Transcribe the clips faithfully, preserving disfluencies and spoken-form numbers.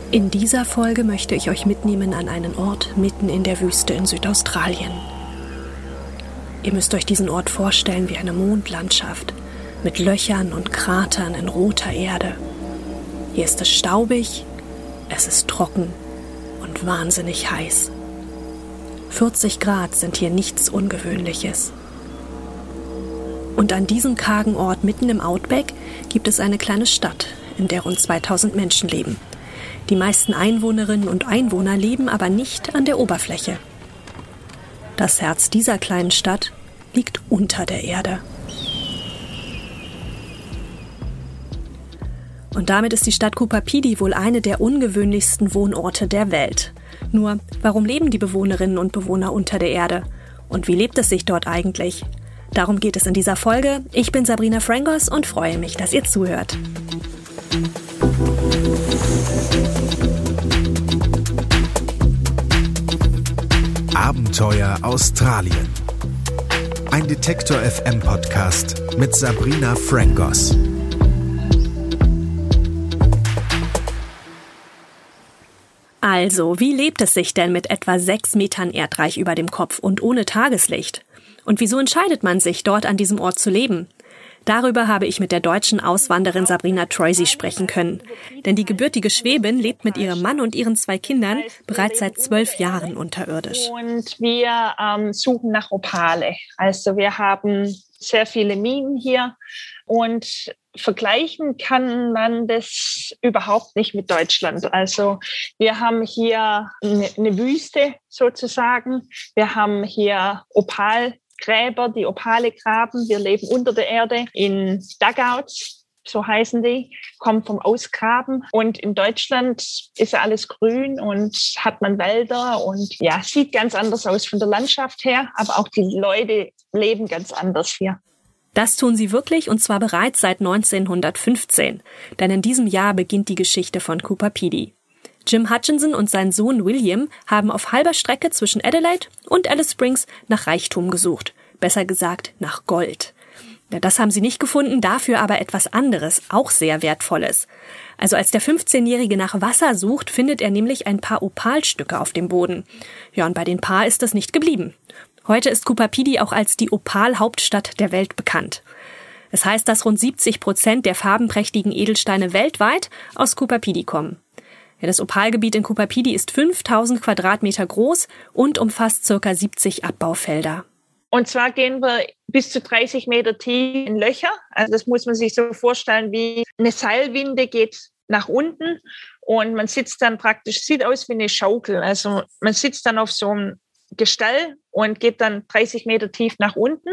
In dieser Folge möchte ich euch mitnehmen an einen Ort mitten in der Wüste in Südaustralien. Ihr müsst euch diesen Ort vorstellen wie eine Mondlandschaft mit Löchern und Kratern in roter Erde. Hier ist es staubig, es ist trocken und wahnsinnig heiß. vierzig Grad sind hier nichts Ungewöhnliches. Und an diesem kargen Ort mitten im Outback gibt es eine kleine Stadt, in der rund zweitausend Menschen leben. Die meisten Einwohnerinnen und Einwohner leben aber nicht an der Oberfläche. Das Herz dieser kleinen Stadt liegt unter der Erde. Und damit ist die Stadt Coober Pedy wohl eine der ungewöhnlichsten Wohnorte der Welt. Nur, warum leben die Bewohnerinnen und Bewohner unter der Erde? Und wie lebt es sich dort eigentlich? Darum geht es in dieser Folge. Ich bin Sabrina Frangos und freue mich, dass ihr zuhört. Abenteuer Australien. Ein Detektor F M Podcast mit Sabrina Frangos. Also, wie lebt es sich denn mit etwa sechs Metern Erdreich über dem Kopf und ohne Tageslicht? Und wieso entscheidet man sich, dort an diesem Ort zu leben? Darüber habe ich mit der deutschen Auswanderin Sabrina Troisi sprechen können. Denn die gebürtige Schwäbin lebt mit ihrem Mann und ihren zwei Kindern bereits seit zwölf Jahren unterirdisch. Und wir ähm, suchen nach Opale. Also wir haben sehr viele Minen hier und vergleichen kann man das überhaupt nicht mit Deutschland. Also wir haben hier eine, eine Wüste sozusagen. Wir haben hier Opalgräber, die Opale graben. Wir leben unter der Erde in Dugouts, so heißen die, kommen vom Ausgraben. Und in Deutschland ist alles grün und hat man Wälder und ja, sieht ganz anders aus von der Landschaft her. Aber auch die Leute leben ganz anders hier. Das tun sie wirklich, und zwar bereits seit neunzehnhundertfünfzehn. Denn in diesem Jahr beginnt die Geschichte von Coober Pedy. Jim Hutchinson und sein Sohn William haben auf halber Strecke zwischen Adelaide und Alice Springs nach Reichtum gesucht. Besser gesagt, nach Gold. Ja, das haben sie nicht gefunden, dafür aber etwas anderes, auch sehr Wertvolles. Also als der fünfzehnjährige nach Wasser sucht, findet er nämlich ein paar Opalstücke auf dem Boden. Ja, und bei den Paar ist das nicht geblieben. Heute ist Coober Pedy auch als die Opal-Hauptstadt der Welt bekannt. Es heißt, dass rund siebzig Prozent der farbenprächtigen Edelsteine weltweit aus Coober Pedy kommen. Ja, das Opalgebiet in Coober Pedy ist fünftausend Quadratmeter groß und umfasst ca. siebzig Abbaufelder. Und zwar gehen wir bis zu dreißig Meter tief in Löcher. Also das muss man sich so vorstellen, wie eine Seilwinde geht nach unten und man sitzt dann praktisch, sieht aus wie eine Schaukel. Also man sitzt dann auf so einem Gestell und geht dann dreißig Meter tief nach unten.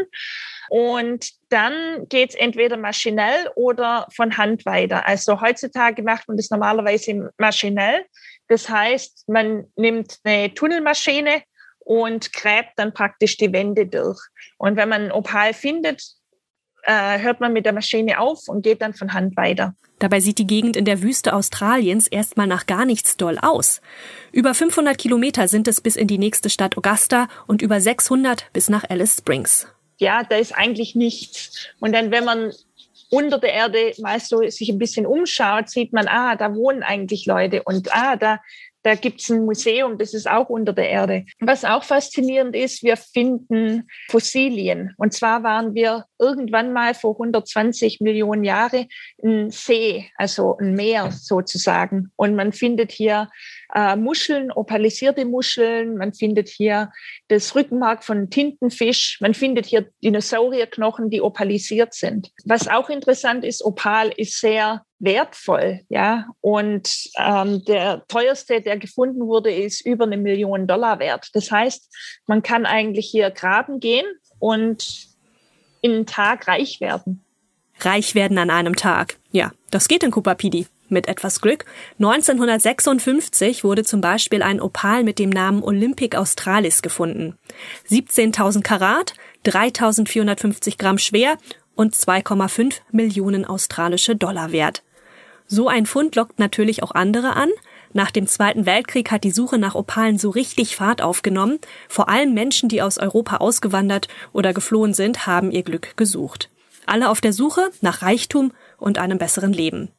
Und dann geht es entweder maschinell oder von Hand weiter. Also heutzutage macht man das normalerweise maschinell. Das heißt, man nimmt eine Tunnelmaschine und gräbt dann praktisch die Wände durch. Und wenn man ein Opal findet, äh, hört man mit der Maschine auf und geht dann von Hand weiter. Dabei sieht die Gegend in der Wüste Australiens erstmal nach gar nichts doll aus. Über fünfhundert Kilometer sind es bis in die nächste Stadt Augusta und über sechshundert bis nach Alice Springs. Ja, da ist eigentlich nichts. Und dann, wenn man unter der Erde mal so sich ein bisschen umschaut, sieht man, ah, da wohnen eigentlich Leute und ah, da Da gibt's ein Museum, das ist auch unter der Erde. Was auch faszinierend ist, wir finden Fossilien. Und zwar waren wir irgendwann mal vor hundertzwanzig Millionen Jahren ein See, also ein Meer sozusagen. Und man findet hier äh, Muscheln, opalisierte Muscheln. Man findet hier das Rückenmark von Tintenfisch. Man findet hier Dinosaurierknochen, die opalisiert sind. Was auch interessant ist, Opal ist sehr wertvoll, ja. Und ähm, der teuerste, der gefunden wurde, ist über eine Million Dollar wert. Das heißt, man kann eigentlich hier graben gehen und in einem Tag reich werden. Reich werden an einem Tag. Ja, das geht in Coober Pedy. Mit etwas Glück. neunzehnhundertsechsundfünfzig wurde zum Beispiel ein Opal mit dem Namen Olympic Australis gefunden. siebzehntausend Karat, dreitausendvierhundertfünfzig Gramm schwer und zwei Komma fünf Millionen australische Dollar wert. So ein Fund lockt natürlich auch andere an. Nach dem Zweiten Weltkrieg hat die Suche nach Opalen so richtig Fahrt aufgenommen. Vor allem Menschen, die aus Europa ausgewandert oder geflohen sind, haben ihr Glück gesucht. Alle auf der Suche nach Reichtum und einem besseren Leben.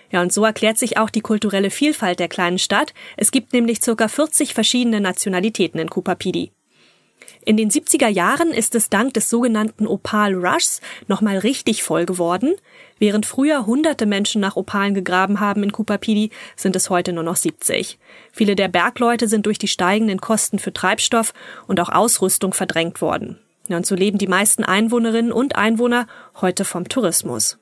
Ja, und so erklärt sich auch die kulturelle Vielfalt der kleinen Stadt. Es gibt nämlich ca. vierzig verschiedene Nationalitäten in Cooper Pedy. In den siebziger Jahren ist es dank des sogenannten Opal Rushs nochmal richtig voll geworden. Während früher hunderte Menschen nach Opalen gegraben haben in Cooper Pedy, sind es heute nur noch siebzig. Viele der Bergleute sind durch die steigenden Kosten für Treibstoff und auch Ausrüstung verdrängt worden. Ja, und so leben die meisten Einwohnerinnen und Einwohner heute vom Tourismus.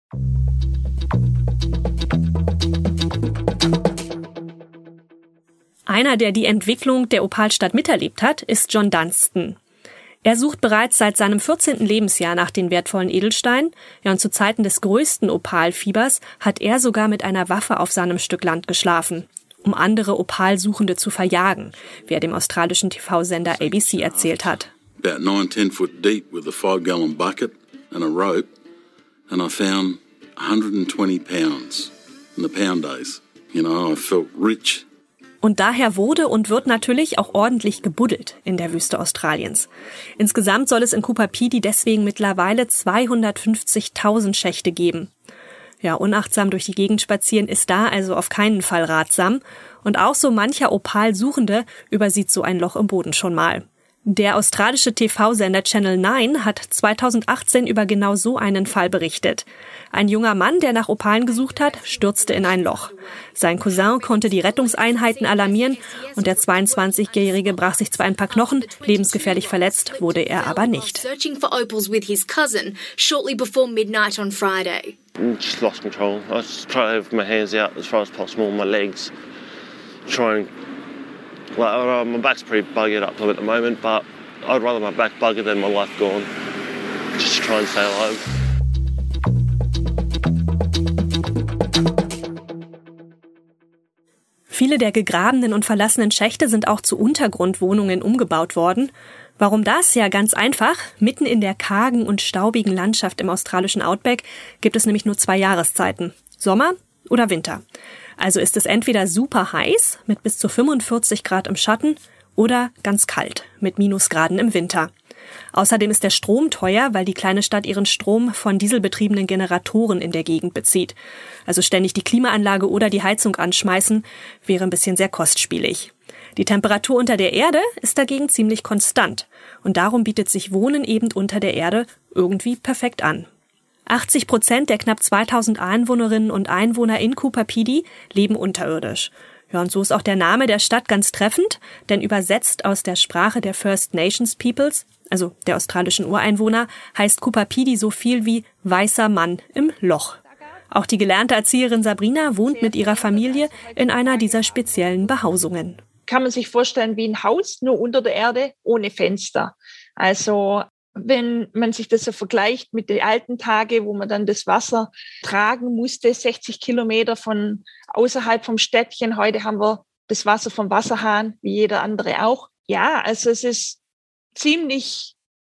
Einer, der die Entwicklung der Opalstadt miterlebt hat, ist John Dunstan. Er sucht bereits seit seinem vierzehnten Lebensjahr nach den wertvollen Edelsteinen. Ja, und zu Zeiten des größten Opalfiebers hat er sogar mit einer Waffe auf seinem Stück Land geschlafen, um andere Opalsuchende zu verjagen, wie er dem australischen T V-Sender A B C erzählt hat. About nine, ten foot deep with a five gallon bucket and a rope, and I found one hundred twenty pounds in the pound days. You know, I felt rich. Und daher wurde und wird natürlich auch ordentlich gebuddelt in der Wüste Australiens. Insgesamt soll es in Cooper Pedy deswegen mittlerweile zweihundertfünfzigtausend Schächte geben. Ja, unachtsam durch die Gegend spazieren ist da also auf keinen Fall ratsam. Und auch so mancher Opalsuchende übersieht so ein Loch im Boden schon mal. Der australische T V-Sender Channel neun hat zweitausendachtzehn über genau so einen Fall berichtet. Ein junger Mann, der nach Opalen gesucht hat, stürzte in ein Loch. Sein Cousin konnte die Rettungseinheiten alarmieren und der zweiundzwanzigjährige brach sich zwar ein paar Knochen, lebensgefährlich verletzt wurde er aber nicht. Searching for opals with his cousin shortly before midnight on Friday. Just lost control. I just try to have my hands out as far as possible, my legs. Try and Well, my back's pretty buggered up at the moment, but I'd rather my back buggered than my life gone. Just try and stay alive. Viele der gegrabenen und verlassenen Schächte sind auch zu Untergrundwohnungen umgebaut worden. Warum das? Ja, ganz einfach. Mitten in der kargen und staubigen Landschaft im australischen Outback gibt es nämlich nur zwei Jahreszeiten. Sommer oder Winter. Also ist es entweder super heiß mit bis zu fünfundvierzig Grad im Schatten oder ganz kalt mit Minusgraden im Winter. Außerdem ist der Strom teuer, weil die kleine Stadt ihren Strom von dieselbetriebenen Generatoren in der Gegend bezieht. Also ständig die Klimaanlage oder die Heizung anschmeißen wäre ein bisschen sehr kostspielig. Die Temperatur unter der Erde ist dagegen ziemlich konstant und darum bietet sich Wohnen eben unter der Erde irgendwie perfekt an. achtzig Prozent der knapp zweitausend Einwohnerinnen und Einwohner in Cooper Pedy leben unterirdisch. Ja, und so ist auch der Name der Stadt ganz treffend, denn übersetzt aus der Sprache der First Nations Peoples, also der australischen Ureinwohner, heißt Cooper Pedy so viel wie weißer Mann im Loch. Auch die gelernte Erzieherin Sabrina wohnt mit ihrer Familie in einer dieser speziellen Behausungen. Kann man sich vorstellen wie ein Haus, nur unter der Erde, ohne Fenster. Also wenn man sich das so vergleicht mit den alten Tagen, wo man dann das Wasser tragen musste, sechzig Kilometer von außerhalb vom Städtchen. Heute haben wir das Wasser vom Wasserhahn, wie jeder andere auch. Ja, also es ist ziemlich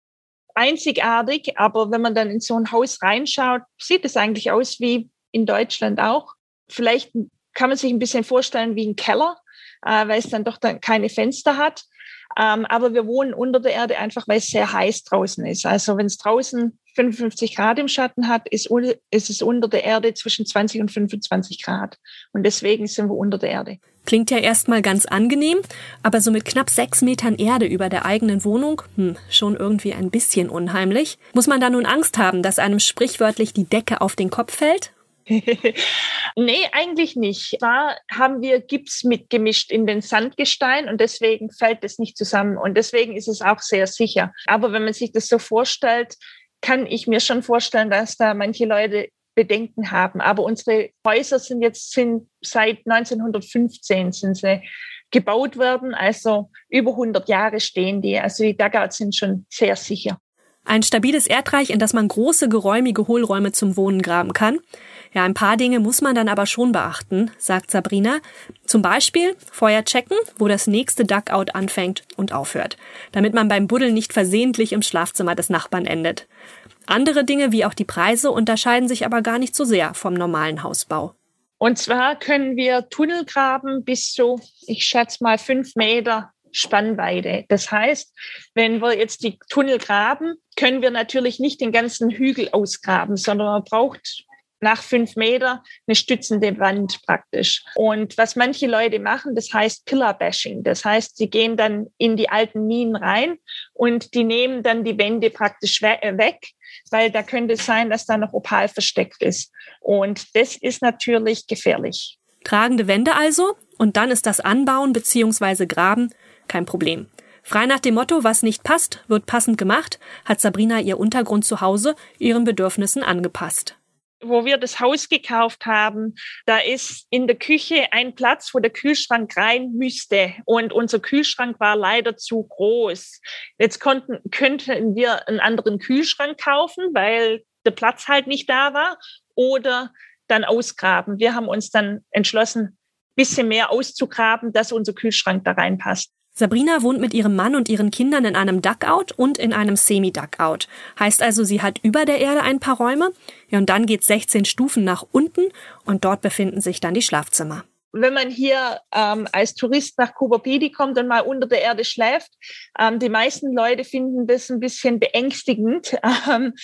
einzigartig, aber wenn man dann in so ein Haus reinschaut, sieht es eigentlich aus wie in Deutschland auch. Vielleicht kann man sich ein bisschen vorstellen wie ein Keller, äh, weil es dann doch dann keine Fenster hat. Ähm, aber wir wohnen unter der Erde einfach, weil es sehr heiß draußen ist. Also wenn es draußen fünfundfünfzig Grad im Schatten hat, ist, ist es unter der Erde zwischen zwanzig und fünfundzwanzig Grad. Und deswegen sind wir unter der Erde. Klingt ja erstmal ganz angenehm, aber so mit knapp sechs Metern Erde über der eigenen Wohnung, hm, schon irgendwie ein bisschen unheimlich. Muss man da nun Angst haben, dass einem sprichwörtlich die Decke auf den Kopf fällt? Nee, eigentlich nicht. Da haben wir Gips mitgemischt in den Sandgestein und deswegen fällt es nicht zusammen und deswegen ist es auch sehr sicher. Aber wenn man sich das so vorstellt, kann ich mir schon vorstellen, dass da manche Leute Bedenken haben. Aber unsere Häuser sind jetzt sind seit neunzehnhundertfünfzehn sind sie gebaut worden, also über hundert Jahre stehen die. Also die Dugouts sind schon sehr sicher. Ein stabiles Erdreich, in das man große, geräumige Hohlräume zum Wohnen graben kann. Ja, ein paar Dinge muss man dann aber schon beachten, sagt Sabrina. Zum Beispiel vorher checken, wo das nächste Dugout anfängt und aufhört, damit man beim Buddeln nicht versehentlich im Schlafzimmer des Nachbarn endet. Andere Dinge, wie auch die Preise, unterscheiden sich aber gar nicht so sehr vom normalen Hausbau. Und zwar können wir Tunnel graben bis zu, ich schätze mal, fünf Meter Spannweite. Das heißt, wenn wir jetzt die Tunnel graben, können wir natürlich nicht den ganzen Hügel ausgraben, sondern man braucht nach fünf Meter eine stützende Wand praktisch. Und was manche Leute machen, das heißt Pillar-Bashing. Das heißt, sie gehen dann in die alten Minen rein und die nehmen dann die Wände praktisch we- weg, weil da könnte es sein, dass da noch Opal versteckt ist. Und das ist natürlich gefährlich. Tragende Wände also, und dann ist das Anbauen bzw. Graben kein Problem. Frei nach dem Motto, was nicht passt, wird passend gemacht, hat Sabrina ihr Untergrund zu Hause ihren Bedürfnissen angepasst. Wo wir das Haus gekauft haben, da ist in der Küche ein Platz, wo der Kühlschrank rein müsste. Und unser Kühlschrank war leider zu groß. Jetzt konnten, könnten wir einen anderen Kühlschrank kaufen, weil der Platz halt nicht da war, oder dann ausgraben. Wir haben uns dann entschlossen, ein bisschen mehr auszugraben, dass unser Kühlschrank da reinpasst. Sabrina wohnt mit ihrem Mann und ihren Kindern in einem Duckout und in einem Semi-Duckout. Heißt also, sie hat über der Erde ein paar Räume. Ja, und dann geht's sechzehn Stufen nach unten und dort befinden sich dann die Schlafzimmer. Wenn man hier ähm, als Tourist nach Coober Pedy kommt und mal unter der Erde schläft, ähm, die meisten Leute finden das ein bisschen beängstigend. Ähm,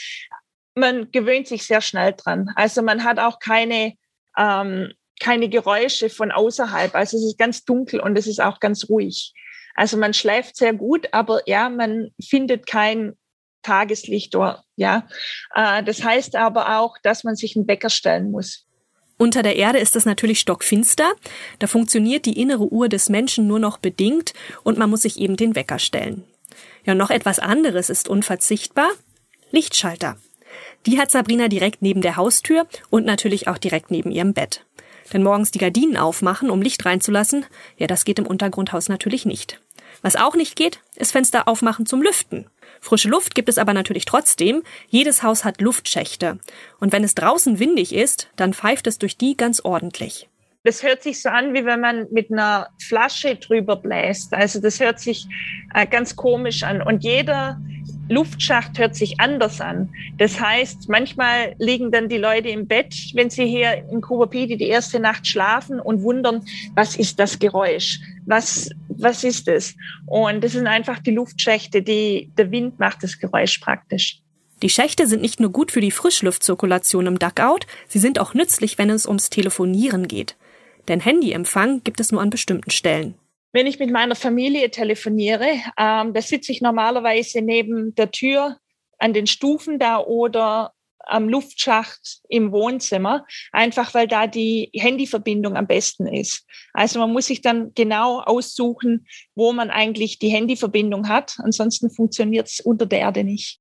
man gewöhnt sich sehr schnell dran. Also man hat auch keine, ähm, keine Geräusche von außerhalb. Also es ist ganz dunkel und es ist auch ganz ruhig. Also man schläft sehr gut, aber ja, man findet kein Tageslicht oder, ja. Äh, das heißt aber auch, dass man sich einen Wecker stellen muss. Unter der Erde ist es natürlich stockfinster. Da funktioniert die innere Uhr des Menschen nur noch bedingt und man muss sich eben den Wecker stellen. Ja, und noch etwas anderes ist unverzichtbar: Lichtschalter. Die hat Sabrina direkt neben der Haustür und natürlich auch direkt neben ihrem Bett. Denn morgens die Gardinen aufmachen, um Licht reinzulassen, ja, das geht im Untergrundhaus natürlich nicht. Was auch nicht geht, ist Fenster aufmachen zum Lüften. Frische Luft gibt es aber natürlich trotzdem. Jedes Haus hat Luftschächte. Und wenn es draußen windig ist, dann pfeift es durch die ganz ordentlich. Das hört sich so an, wie wenn man mit einer Flasche drüber bläst. Also das hört sich äh, ganz komisch an. Und jeder Luftschacht hört sich anders an. Das heißt, manchmal liegen dann die Leute im Bett, wenn sie hier in Coober Pedy die erste Nacht schlafen und wundern, was ist das Geräusch? Was, was ist es? Und das sind einfach die Luftschächte, die, der Wind macht das Geräusch praktisch. Die Schächte sind nicht nur gut für die Frischluftzirkulation im Duckout, sie sind auch nützlich, wenn es ums Telefonieren geht. Denn Handyempfang gibt es nur an bestimmten Stellen. Wenn ich mit meiner Familie telefoniere, ähm, da sitze ich normalerweise neben der Tür an den Stufen da oder am Luftschacht im Wohnzimmer, einfach weil da die Handyverbindung am besten ist. Also man muss sich dann genau aussuchen, wo man eigentlich die Handyverbindung hat. Ansonsten funktioniert es unter der Erde nicht.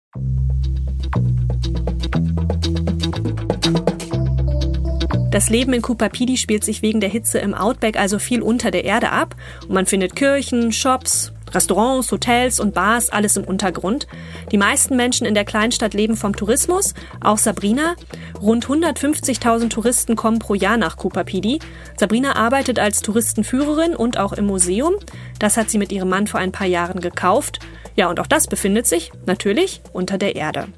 Das Leben in Coober Pedy spielt sich wegen der Hitze im Outback also viel unter der Erde ab. Und man findet Kirchen, Shops, Restaurants, Hotels und Bars, alles im Untergrund. Die meisten Menschen in der Kleinstadt leben vom Tourismus, auch Sabrina. Rund hundertfünfzigtausend Touristen kommen pro Jahr nach Coober Pedy. Sabrina arbeitet als Touristenführerin und auch im Museum. Das hat sie mit ihrem Mann vor ein paar Jahren gekauft. Ja, und auch das befindet sich natürlich unter der Erde.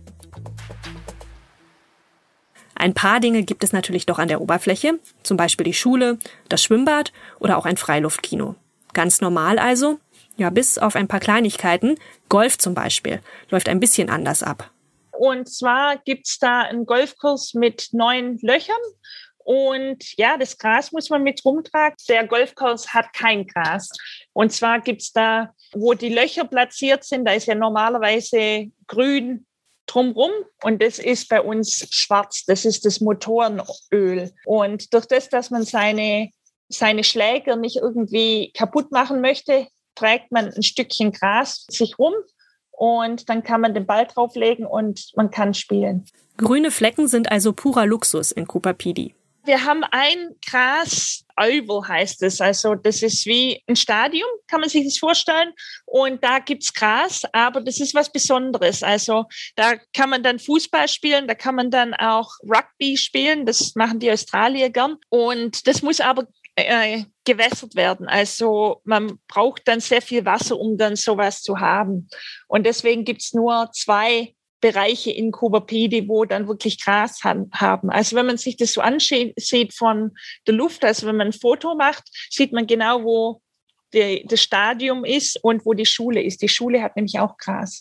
Ein paar Dinge gibt es natürlich doch an der Oberfläche, zum Beispiel die Schule, das Schwimmbad oder auch ein Freiluftkino. Ganz normal also, ja, bis auf ein paar Kleinigkeiten. Golf zum Beispiel läuft ein bisschen anders ab. Und zwar gibt's da einen Golfkurs mit neun Löchern. Und ja, das Gras muss man mit rumtragen. Der Golfkurs hat kein Gras. Und zwar gibt's da, wo die Löcher platziert sind, da ist ja normalerweise grün drumrum und das ist bei uns schwarz. Das ist das Motorenöl. Und durch das, dass man seine, seine Schläger nicht irgendwie kaputt machen möchte, trägt man ein Stückchen Gras sich rum und dann kann man den Ball drauflegen und man kann spielen. Grüne Flecken sind also purer Luxus in Coober Pedy. Wir haben ein Gras-Oval, heißt es. Also das ist wie ein Stadion, kann man sich das vorstellen. Und da gibt's Gras, aber das ist was Besonderes. Also da kann man dann Fußball spielen, da kann man dann auch Rugby spielen. Das machen die Australier gern. Und das muss aber äh, gewässert werden. Also man braucht dann sehr viel Wasser, um dann sowas zu haben. Und deswegen gibt's nur zwei Bereiche in Coober Pedy, wo dann wirklich Gras haben. Also wenn man sich das so ansieht von der Luft, also wenn man ein Foto macht, sieht man genau, wo die, das Stadion ist und wo die Schule ist. Die Schule hat nämlich auch Gras.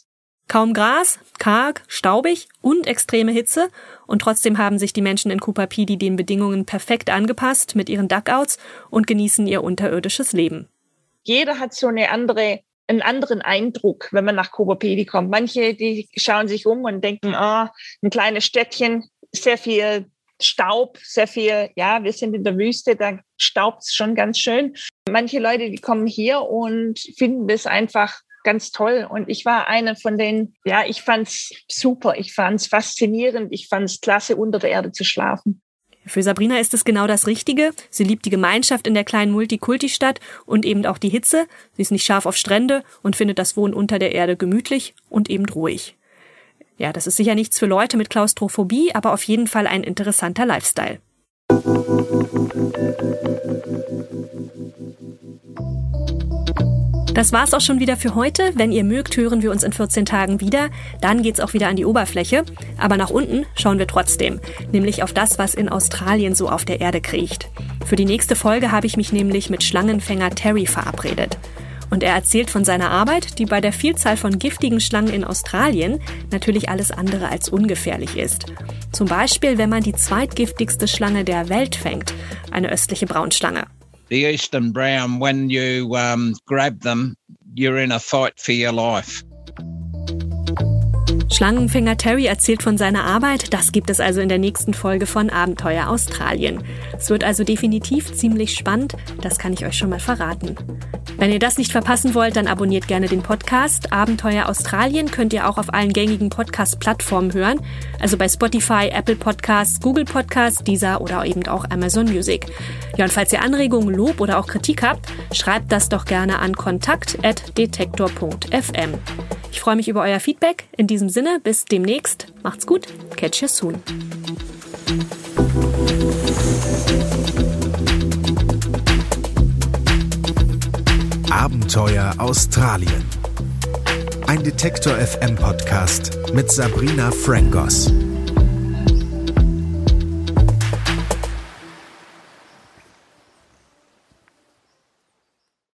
Kaum Gras, karg, staubig und extreme Hitze. Und trotzdem haben sich die Menschen in Cooper Pedy den Bedingungen perfekt angepasst mit ihren Dugouts und genießen ihr unterirdisches Leben. Jeder hat so eine andere, einen anderen Eindruck, wenn man nach Cooper Pedy kommt. Manche, die schauen sich um und denken, ah, ein kleines Städtchen, sehr viel Staub, sehr viel, ja, wir sind in der Wüste, da staubt es schon ganz schön. Manche Leute, die kommen hier und finden das einfach ganz toll. Und ich war eine von denen, ja, ich fand's super, ich fand's faszinierend, ich fand's klasse, unter der Erde zu schlafen. Für Sabrina ist es genau das Richtige. Sie liebt die Gemeinschaft in der kleinen Multikulti-Stadt und eben auch die Hitze. Sie ist nicht scharf auf Strände und findet das Wohnen unter der Erde gemütlich und eben ruhig. Ja, das ist sicher nichts für Leute mit Klaustrophobie, aber auf jeden Fall ein interessanter Lifestyle. Das war's auch schon wieder für heute. Wenn ihr mögt, hören wir uns in vierzehn Tagen wieder. Dann geht's auch wieder an die Oberfläche. Aber nach unten schauen wir trotzdem. Nämlich auf das, was in Australien so auf der Erde kriecht. Für die nächste Folge habe ich mich nämlich mit Schlangenfänger Terry verabredet. Und er erzählt von seiner Arbeit, die bei der Vielzahl von giftigen Schlangen in Australien natürlich alles andere als ungefährlich ist. Zum Beispiel, wenn man die zweitgiftigste Schlange der Welt fängt, eine östliche Braunschlange. The eastern brown, when you um, grab them, you're in a fight for your life. Schlangenfänger Terry erzählt von seiner Arbeit. Das gibt es also in der nächsten Folge von Abenteuer Australien. Es wird also definitiv ziemlich spannend, das kann ich euch schon mal verraten. Wenn ihr das nicht verpassen wollt, dann abonniert gerne den Podcast. Abenteuer Australien könnt ihr auch auf allen gängigen Podcast-Plattformen hören. Also bei Spotify, Apple Podcasts, Google Podcasts, Deezer oder eben auch Amazon Music. Ja, und falls ihr Anregungen, Lob oder auch Kritik habt, schreibt das doch gerne an kontakt at detektor punkt f m. Ich freue mich über euer Feedback. In diesem Sinne, bis demnächst. Macht's gut. Catch you soon. Abenteuer Australien. Ein Detektor F M Podcast mit Sabrina Frangos.